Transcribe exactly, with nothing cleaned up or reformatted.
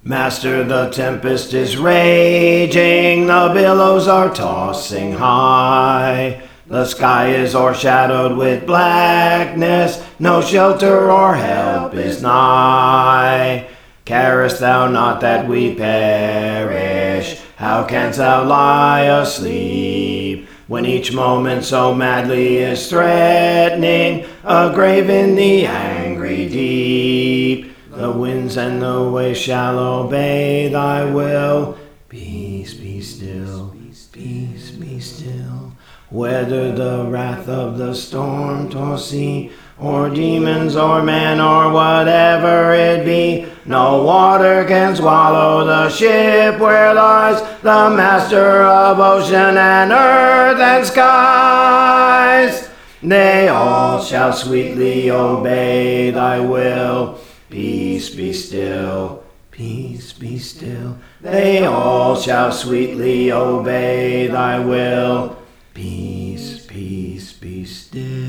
Master, the tempest is raging, the billows are tossing high. The sky is o'ershadowed with blackness, no shelter or help is nigh. Carest thou not that we perish? How canst thou lie asleep, when each moment so madly is threatening a grave in the angry deep? The winds and the waves shall obey thy will. Peace, be still, peace, be still. Whether the wrath of the storm-tossed sea, or demons, or men, or whatever it be, no water can swallow the ship where lies the Master of ocean and earth and skies. They all shall sweetly obey thy will. Peace, be still, peace, be still. They all shall sweetly obey thy will. Peace, peace, be still.